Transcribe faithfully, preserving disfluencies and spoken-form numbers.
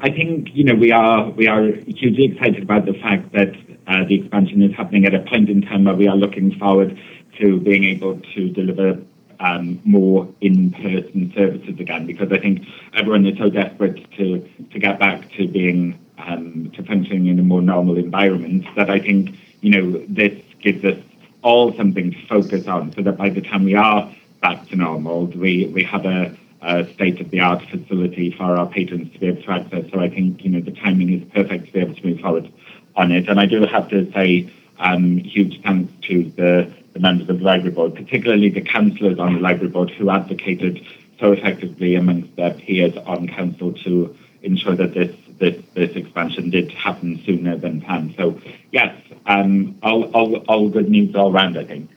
I think, you know, we are we are hugely excited about the fact that uh, the expansion is happening at a point in time where we are looking forward to being able to deliver um, more in-person services again, because I think everyone is so desperate to, to get back to being um, to functioning in a more normal environment that I think, you know, this gives us all something to focus on, so that by the time we are back to normal, we, we have a, a state-of-the-art facility for our patrons to be able to access. So I think, you know, the timing is perfect to be able to move forward on it. And I do have to say um, huge thanks to the, the members of the Library Board, particularly the councillors on the Library Board who advocated so effectively amongst their peers on council to ensure that this this this expansion did happen sooner than planned. So yes, um, all, all, all good news all round, I think.